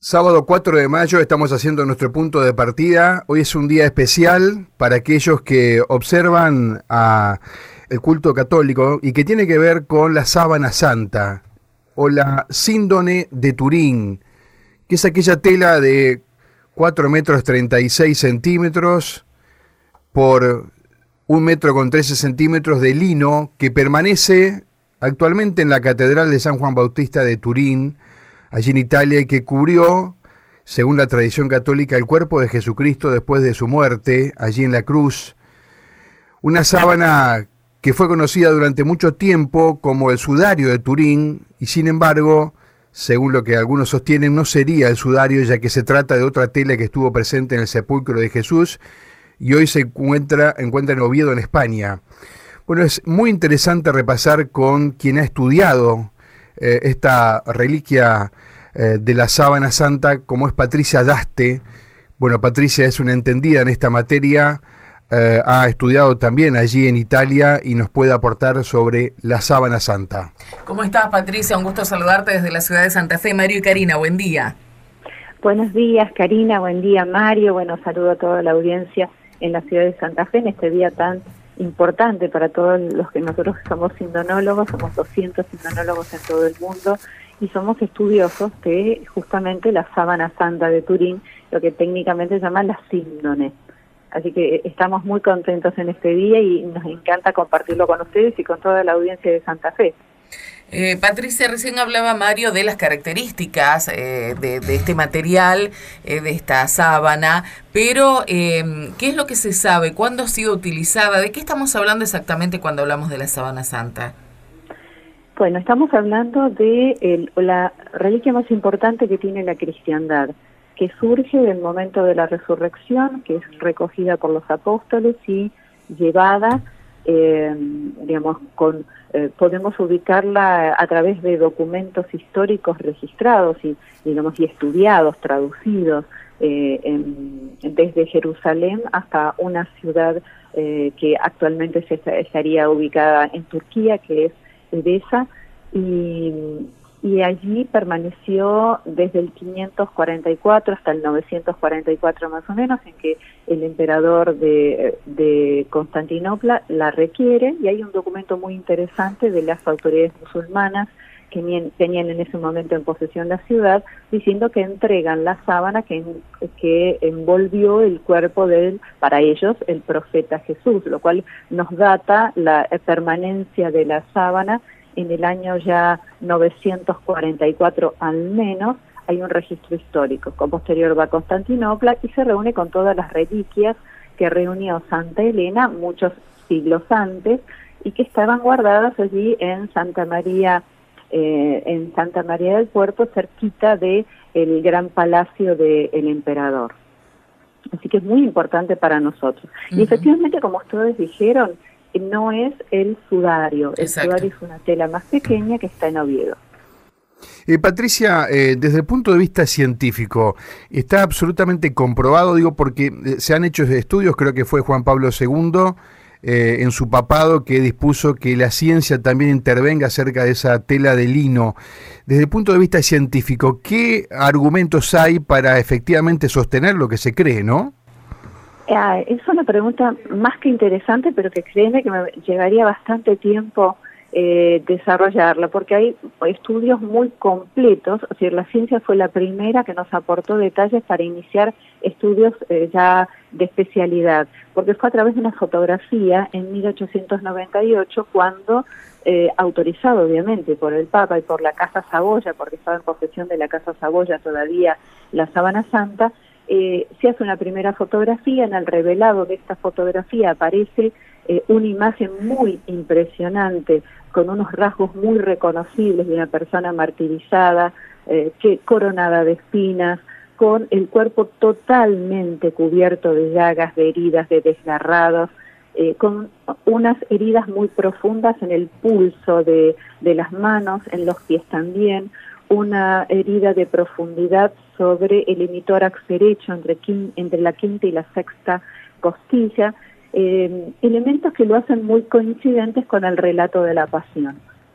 Sábado 4 de mayo estamos haciendo nuestro punto de partida. Hoy es un día especial para aquellos que observan el culto católico y que tiene que ver con la sábana santa o la síndone de Turín, que es aquella tela de 4 metros 36 centímetros por 1 metro con 13 centímetros de lino que permanece actualmente en la Catedral de San Juan Bautista de Turín, allí en Italia, y que cubrió, según la tradición católica, el cuerpo de Jesucristo después de su muerte, allí en la cruz. Una sábana que fue conocida durante mucho tiempo como el sudario de Turín, y sin embargo, según lo que algunos sostienen, no sería el sudario, ya que se trata de otra tela que estuvo presente en el sepulcro de Jesús, y hoy se encuentra en Oviedo, en España. Bueno, es muy interesante repasar con quien ha estudiado esta reliquia de la sábana santa, como es Patricia Daste. Bueno, Patricia es una entendida en esta materia, ha estudiado también allí en Italia y nos puede aportar sobre la sábana santa. ¿Cómo estás, Patricia? Un gusto saludarte desde la ciudad de Santa Fe. Mario y Karina, buen día. Buenos días, Karina, buen día, Mario. Bueno, saludo a toda la audiencia en la ciudad de Santa Fe en este día tan importante para todos los que nosotros somos sindonólogos. Somos 200 sindonólogos en todo el mundo y somos estudiosos de justamente la sábana santa de Turín, lo que técnicamente se llama la síndone. Así que estamos muy contentos en este día y nos encanta compartirlo con ustedes y con toda la audiencia de Santa Fe. Patricia, recién hablaba Mario de las características de este material, de esta sábana, pero ¿qué es lo que se sabe? ¿Cuándo ha sido utilizada? ¿De qué estamos hablando exactamente cuando hablamos de la sábana santa? Bueno, estamos hablando de la reliquia más importante que tiene la cristiandad, que surge del momento de la resurrección, que es recogida por los apóstoles y llevada, podemos ubicarla a través de documentos históricos registrados y estudiados, traducidos desde Jerusalén hasta una ciudad que actualmente estaría ubicada en Turquía, que es Edesa, y allí permaneció desde el 544 hasta el 944 más o menos, en que el emperador de Constantinopla la requiere, y hay un documento muy interesante de las autoridades musulmanas que tenían en ese momento en posesión la ciudad, diciendo que entregan la sábana que envolvió el cuerpo para ellos, el profeta Jesús, lo cual nos data la permanencia de la sábana en el año ya 944 al menos. Hay un registro histórico. Con posterior va a Constantinopla y se reúne con todas las reliquias que reunió Santa Elena muchos siglos antes y que estaban guardadas allí en Santa María del Puerto, cerquita de el gran palacio del emperador. Así que es muy importante para nosotros. Y efectivamente, como ustedes dijeron, no es el sudario. Exacto. El sudario es una tela más pequeña que está en Oviedo. Patricia, desde el punto de vista científico, ¿está absolutamente comprobado? Digo, porque se han hecho estudios, creo que fue Juan Pablo II, en su papado, que dispuso que la ciencia también intervenga acerca de esa tela de lino. Desde el punto de vista científico, ¿qué argumentos hay para efectivamente sostener lo que se cree, no? Es una pregunta más que interesante, pero que créeme que me llevaría bastante tiempo desarrollarla, porque hay estudios muy completos. Es decir, la ciencia fue la primera que nos aportó detalles para iniciar estudios ya de especialidad, porque fue a través de una fotografía en 1898 cuando, autorizado obviamente por el Papa y por la Casa Saboya, porque estaba en posesión de la Casa Saboya todavía la sábana santa, se hace una primera fotografía. En el revelado de esta fotografía aparece una imagen muy impresionante, con unos rasgos muy reconocibles de una persona martirizada, coronada de espinas, con el cuerpo totalmente cubierto de llagas, de heridas, de desgarrados, con unas heridas muy profundas en el pulso de las manos, en los pies también, una herida de profundidad sobre el hemitórax derecho, entre la quinta y la sexta costilla, elementos que lo hacen muy coincidentes con el relato de la pasión.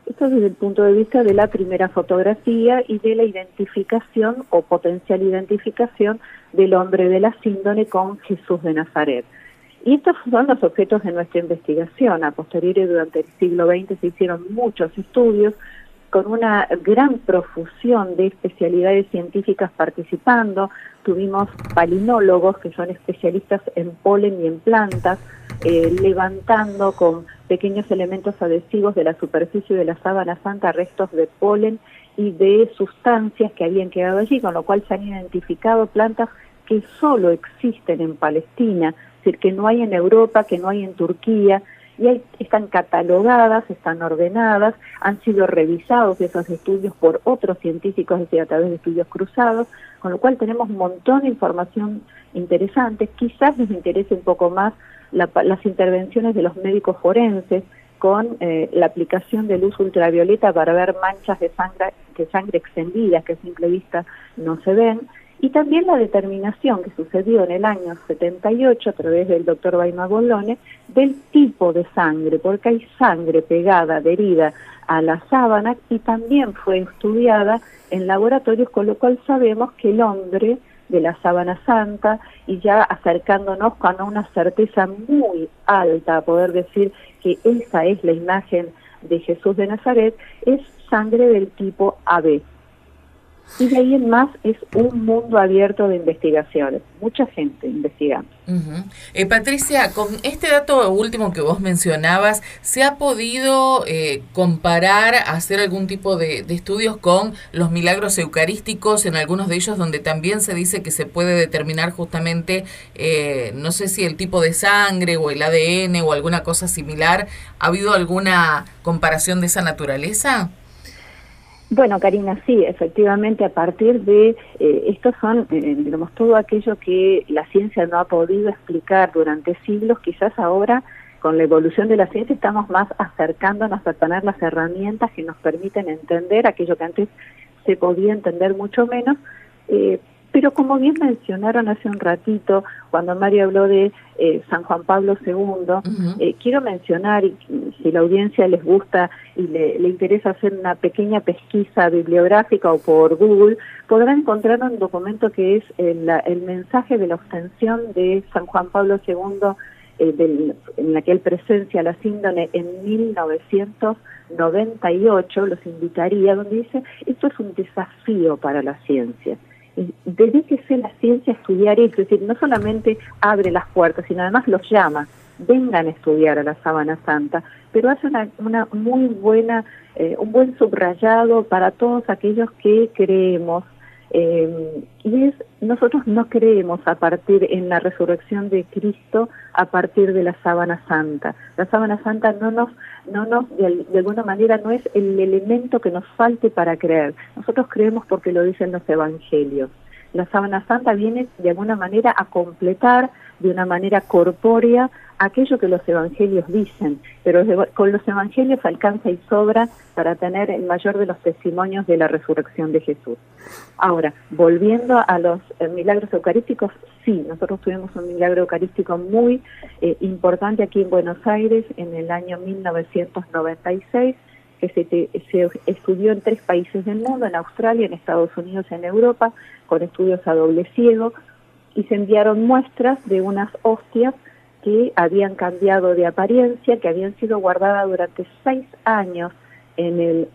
Esto desde el punto de vista de la primera fotografía y de la identificación o potencial identificación del hombre de la síndone con Jesús de Nazaret. Y estos son los objetos de nuestra investigación. A posteriori, durante el siglo XX se hicieron muchos estudios con una gran profusión de especialidades científicas participando. Tuvimos palinólogos, que son especialistas en polen y en plantas, levantando con pequeños elementos adhesivos de la superficie de la sábana santa restos de polen y de sustancias que habían quedado allí, con lo cual se han identificado plantas que solo existen en Palestina, es decir, que no hay en Europa, que no hay en Turquía, y están catalogadas, están ordenadas, han sido revisados esos estudios por otros científicos, es decir, a través de estudios cruzados, con lo cual tenemos un montón de información interesante. Quizás les interese un poco más las intervenciones de los médicos forenses con la aplicación de luz ultravioleta para ver manchas de sangre extendidas que a simple vista no se ven, y también la determinación que sucedió en el año 78 a través del doctor Baimagolone del tipo de sangre, porque hay sangre pegada, adherida a la sábana, y también fue estudiada en laboratorios, con lo cual sabemos que el hombre de la sábana santa, y ya acercándonos con una certeza muy alta a poder decir que esa es la imagen de Jesús de Nazaret, es sangre del tipo AB. Y de ahí en más es un mundo abierto de investigaciones, mucha gente investigando. Patricia, con este dato último que vos mencionabas, ¿se ha podido comparar, hacer algún tipo de estudios con los milagros eucarísticos, en algunos de ellos donde también se dice que se puede determinar justamente, no sé si el tipo de sangre o el ADN o alguna cosa similar? ¿Ha habido alguna comparación de esa naturaleza? Bueno, Karina, sí, efectivamente, a partir de estos son, digamos, todo aquello que la ciencia no ha podido explicar durante siglos. Quizás ahora, con la evolución de la ciencia, estamos más acercándonos a tener las herramientas que nos permiten entender aquello que antes se podía entender mucho menos. Pero como bien mencionaron hace un ratito, cuando Mario habló de San Juan Pablo II, quiero mencionar, y si la audiencia les gusta y le interesa hacer una pequeña pesquisa bibliográfica o por Google, podrán encontrar un documento que es el mensaje de la ostensión de San Juan Pablo II, en la que él presencia la síndone en 1998, los invitaría, donde dice: esto es un desafío para la ciencia. Dedíquese la ciencia a estudiar esto, es decir, no solamente abre las puertas, sino además los llama, vengan a estudiar a la sábana santa, pero hace una muy buena, un buen subrayado para todos aquellos que creemos, y es, nosotros no creemos a partir en la resurrección de Cristo a partir de la sábana santa. La sábana santa no nos de alguna manera no es el elemento que nos falte para creer. Nosotros creemos porque lo dicen los evangelios. La sábana santa viene de alguna manera a completar de una manera corpórea aquello que los evangelios dicen, pero con los evangelios alcanza y sobra para tener el mayor de los testimonios de la resurrección de Jesús. Ahora, volviendo a los milagros eucarísticos, sí, nosotros tuvimos un milagro eucarístico muy importante aquí en Buenos Aires en el año 1996, que se estudió en 3 países del mundo, en Australia, en Estados Unidos y en Europa, con estudios a doble ciego, y se enviaron muestras de unas hostias que habían cambiado de apariencia, que habían sido guardadas durante 6 años en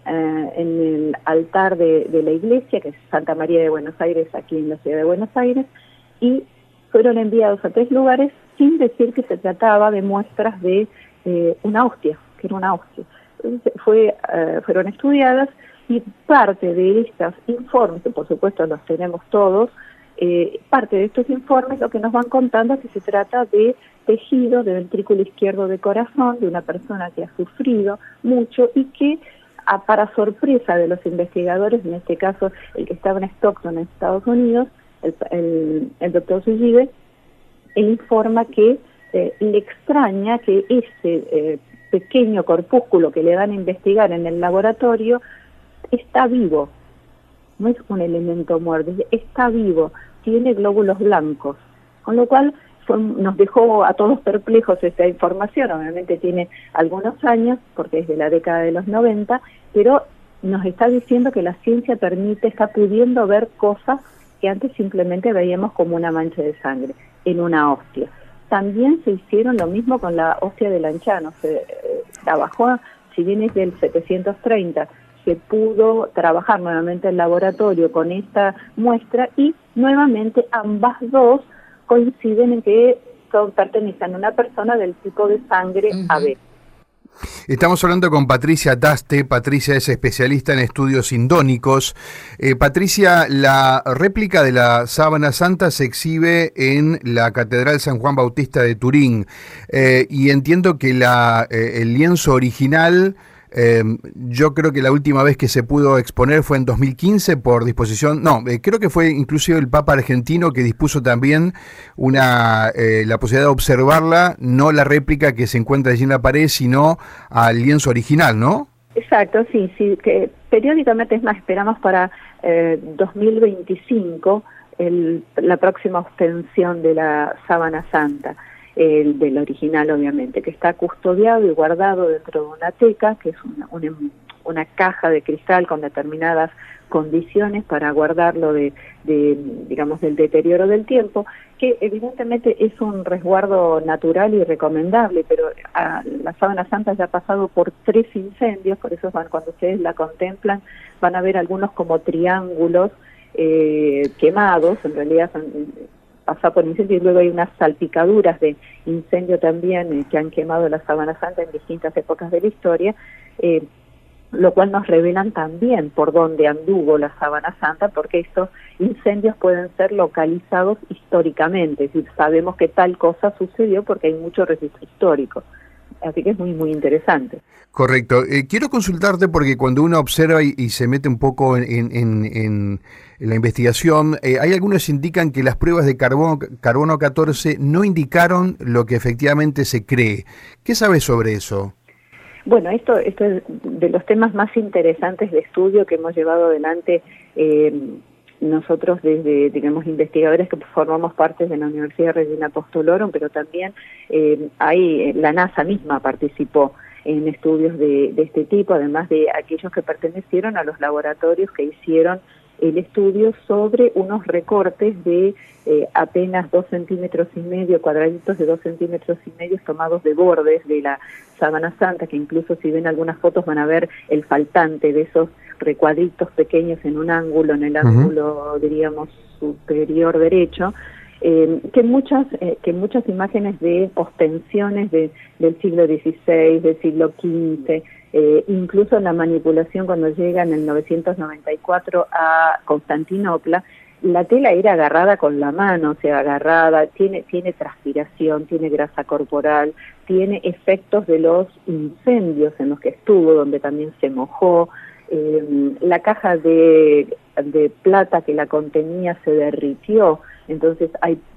el altar de la iglesia, que es Santa María de Buenos Aires, aquí en la ciudad de Buenos Aires, y fueron enviados a 3 lugares sin decir que se trataba de muestras de una hostia, que era una hostia. Entonces, fueron estudiadas, y parte de estos informes, que por supuesto los tenemos todos, parte de estos informes lo que nos van contando es que se trata de tejido de ventrículo izquierdo de corazón de una persona que ha sufrido mucho y que, para sorpresa de los investigadores, en este caso el que estaba en Stockton, en Estados Unidos, el doctor Sullivan, él informa que le extraña que ese pequeño corpúsculo que le dan a investigar en el laboratorio está vivo. No es un elemento muerto, está vivo, tiene glóbulos blancos, con lo cual nos dejó a todos perplejos esta información. Obviamente tiene algunos años, porque es de la década de los 90, pero nos está diciendo que la ciencia está pudiendo ver cosas que antes simplemente veíamos como una mancha de sangre en una hostia. También se hicieron lo mismo con la hostia de Lanciano. Se trabajó, si bien es del 730, se pudo trabajar nuevamente en laboratorio con esta muestra y nuevamente ambas dos coinciden en que pertenecen a una persona del tipo de sangre AB. Estamos hablando con Patricia Taste. Patricia es especialista en estudios indónicos. Patricia, la réplica de la Sábana Santa se exhibe en la Catedral San Juan Bautista de Turín, y entiendo que el lienzo original, yo creo que la última vez que se pudo exponer fue en 2015 por disposición, creo que fue inclusive el Papa argentino que dispuso también la posibilidad de observarla, no la réplica que se encuentra allí en la pared, sino al lienzo original, ¿no? Exacto, sí, que periódicamente, es más, esperamos para 2025 la próxima ostensión de la Sábana Santa. Del original, obviamente, que está custodiado y guardado dentro de una teca, que es una caja de cristal con determinadas condiciones para guardarlo digamos, del deterioro del tiempo, que evidentemente es un resguardo natural y recomendable, pero la Sábana Santa ya ha pasado por 3 incendios, por eso cuando ustedes la contemplan van a ver algunos como triángulos quemados, en realidad pasado por incendio, y luego hay unas salpicaduras de incendio también que han quemado la Sábana Santa en distintas épocas de la historia, lo cual nos revelan también por dónde anduvo la Sábana Santa, porque estos incendios pueden ser localizados históricamente, es decir, sabemos que tal cosa sucedió porque hay mucho registro histórico. Así que es muy, muy interesante. Correcto. Quiero consultarte porque cuando uno observa y se mete un poco en la investigación, hay algunos que indican que las pruebas de carbono 14 no indicaron lo que efectivamente se cree. ¿Qué sabes sobre eso? Bueno, esto es de los temas más interesantes de estudio que hemos llevado adelante nosotros desde, digamos, investigadores que formamos parte de la Universidad Regina Apostolorum, pero también la NASA misma participó en estudios de este tipo, además de aquellos que pertenecieron a los laboratorios que hicieron el estudio sobre unos recortes de apenas 2,5 centímetros, cuadraditos de 2,5 centímetros tomados de bordes de la Sábana Santa, que incluso si ven algunas fotos van a ver el faltante de esos recuadritos pequeños en un ángulo, en el ángulo, diríamos, superior derecho, que muchas imágenes de ostensiones del siglo XVI, del siglo XV, incluso la manipulación cuando llega en el 994 a Constantinopla, la tela era agarrada con la mano, o sea, agarrada, tiene transpiración, tiene grasa corporal, tiene efectos de los incendios en los que estuvo, donde también se mojó. La caja de plata que la contenía se derritió, entonces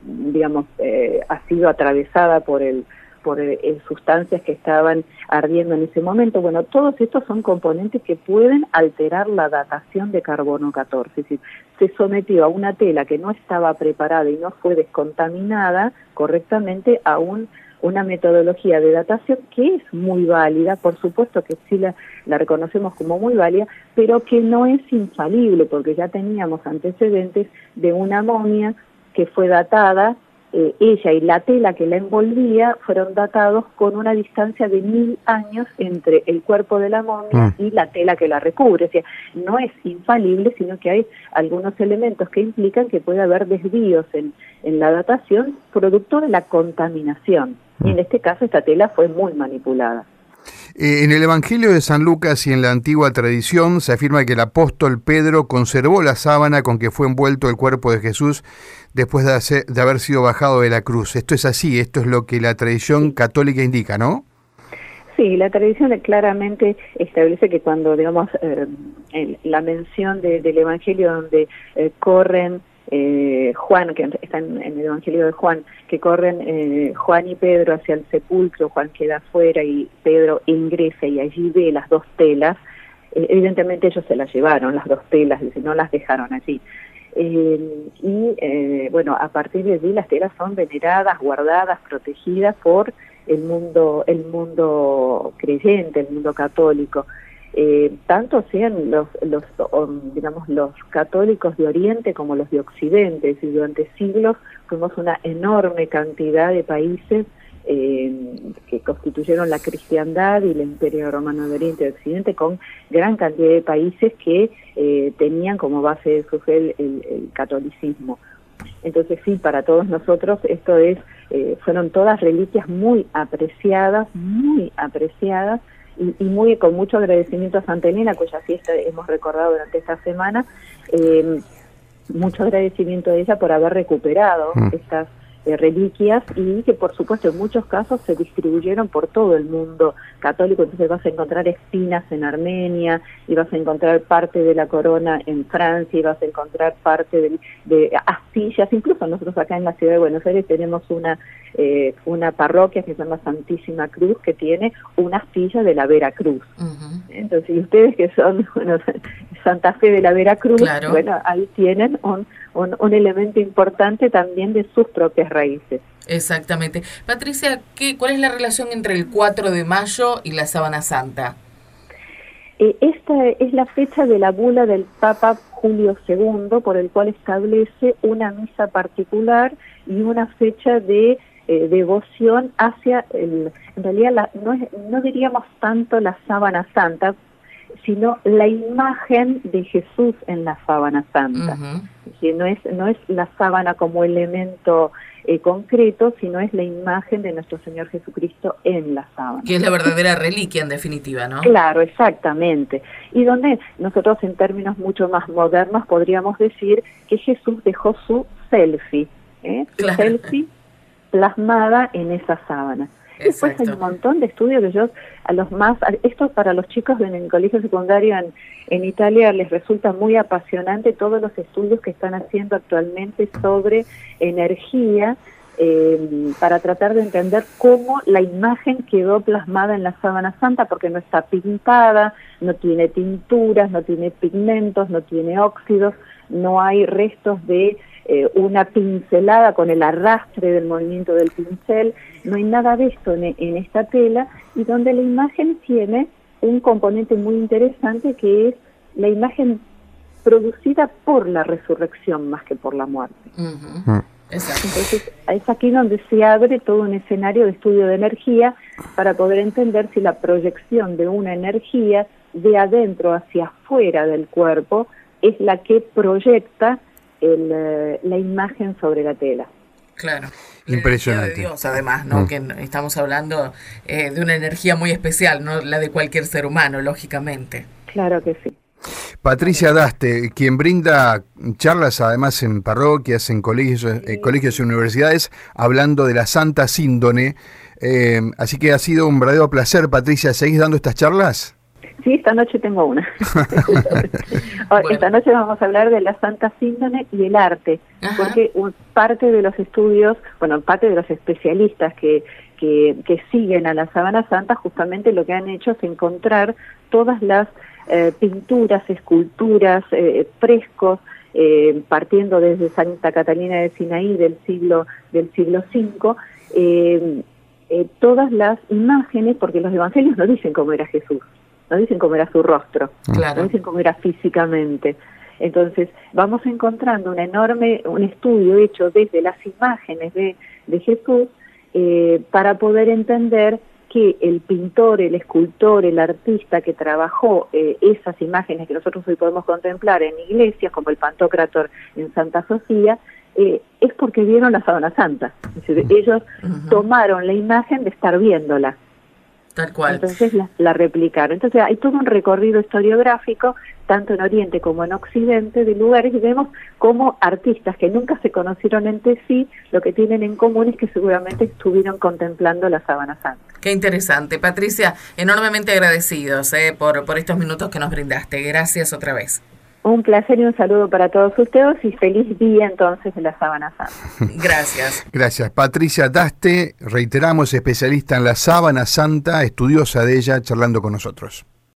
ha sido atravesada por sustancias que estaban ardiendo en ese momento. Bueno, todos estos son componentes que pueden alterar la datación de carbono 14, es decir, se sometió a una tela que no estaba preparada y no fue descontaminada correctamente a una metodología de datación que es muy válida, por supuesto que sí la reconocemos como muy válida, pero que no es infalible, porque ya teníamos antecedentes de una momia que fue datada, ella y la tela que la envolvía fueron datados con una distancia de 1000 años entre el cuerpo de la momia y la tela que la recubre. O sea, no es infalible, sino que hay algunos elementos que implican que puede haber desvíos en la datación producto de la contaminación. Y en este caso esta tela fue muy manipulada. En el Evangelio de San Lucas y en la antigua tradición se afirma que el apóstol Pedro conservó la sábana con que fue envuelto el cuerpo de Jesús después de haber sido bajado de la cruz. Esto es así, esto es lo que la tradición católica indica, ¿no? Sí, la tradición claramente establece que cuando, digamos, la mención del Evangelio donde corren Juan, que está en el Evangelio de Juan, que corren Juan y Pedro hacia el sepulcro, Juan queda afuera y Pedro ingresa y allí ve las dos telas, evidentemente ellos se las llevaron, las dos telas, no las dejaron allí. Bueno, a partir de allí las telas son veneradas, guardadas, protegidas por el mundo creyente, el mundo católico. Tanto sean los católicos de Oriente como los de Occidente, y durante siglos fuimos una enorme cantidad de países que constituyeron la cristiandad y el Imperio Romano de Oriente y Occidente, con gran cantidad de países que tenían como base de su fe el catolicismo. Entonces sí, para todos nosotros esto fueron todas reliquias muy apreciadas y muy con mucho agradecimiento a Santa Elena, cuya fiesta hemos recordado durante esta semana. Mucho agradecimiento a ella por haber recuperado estas reliquias, y que por supuesto en muchos casos se distribuyeron por todo el mundo católico. Entonces vas a encontrar espinas en Armenia, y vas a encontrar parte de la corona en Francia, y vas a encontrar parte de astillas. Incluso nosotros acá en la ciudad de Buenos Aires tenemos una parroquia que se llama Santísima Cruz, que tiene una astilla de la Veracruz. Entonces, y ustedes que son Santa Fe de la Veracruz, claro, bueno, ahí tienen un elemento importante también de sus propias raíces. Exactamente. Patricia, ¿cuál es la relación entre el 4 de mayo y la Sábana Santa? Esta es la fecha de la bula del Papa Julio II, por el cual establece una misa particular y una fecha de devoción hacia en realidad no diríamos tanto la Sábana Santa, sino la imagen de Jesús en la Sábana Santa. Que no es la sábana como elemento concreto, sino es la imagen de nuestro Señor Jesucristo en la sábana. Que es la verdadera reliquia, en definitiva, ¿no? Claro, exactamente. Y donde nosotros, en términos mucho más modernos, podríamos decir que Jesús dejó su selfie, su selfie plasmada en esa sábana. Después hay un montón de estudios que esto para los chicos en el colegio secundario en Italia les resulta muy apasionante, todos los estudios que están haciendo actualmente sobre energía, para tratar de entender cómo la imagen quedó plasmada en la Sábana Santa, porque no está pintada, no tiene tinturas, no tiene pigmentos, no tiene óxidos, no hay restos de una pincelada con el arrastre del movimiento del pincel, no hay nada de esto en esta tela, y donde la imagen tiene un componente muy interesante, que es la imagen producida por la resurrección más que por la muerte. Exacto. Entonces es aquí donde se abre todo un escenario de estudio de energía para poder entender si la proyección de una energía de adentro hacia afuera del cuerpo es la que proyecta la imagen sobre la tela. Claro. Impresionante. De Dios, además, ¿no? Que estamos hablando de una energía muy especial, no la de cualquier ser humano, lógicamente. Claro que sí. Patricia Daste, quien brinda charlas además en parroquias, en colegios y universidades, hablando de la Santa Síndone. Así que ha sido un verdadero placer, Patricia. ¿Seguís dando estas charlas? Sí, esta noche tengo una. Bueno. Esta noche vamos a hablar de la Santa Síndone y el arte. Ajá. Porque parte de los estudios, parte de los especialistas que siguen a la Sábana Santa, justamente lo que han hecho es encontrar todas las pinturas, esculturas, frescos, partiendo desde Santa Catalina de Sinaí del siglo V, todas las imágenes, porque los evangelios no dicen cómo era Jesús, no dicen cómo era su rostro, claro, no dicen cómo era físicamente. Entonces vamos encontrando un estudio hecho desde las imágenes de Jesús, para poder entender que el pintor, el escultor, el artista que trabajó esas imágenes que nosotros hoy podemos contemplar en iglesias, como el Pantocrátor en Santa Sofía, es porque vieron la Sábana Santa. Es decir, ellos tomaron la imagen de estar viéndola. Tal cual. Entonces la replicaron. Entonces hay todo un recorrido historiográfico, tanto en Oriente como en Occidente, de lugares, y vemos cómo artistas que nunca se conocieron entre sí, lo que tienen en común es que seguramente estuvieron contemplando la Sábana Santa. Qué interesante. Patricia, enormemente agradecidos por estos minutos que nos brindaste. Gracias otra vez. Un placer y un saludo para todos ustedes, y feliz día entonces de la Sábana Santa. Gracias. Gracias. Patricia Daste, reiteramos, especialista en la Sábana Santa, estudiosa de ella, charlando con nosotros.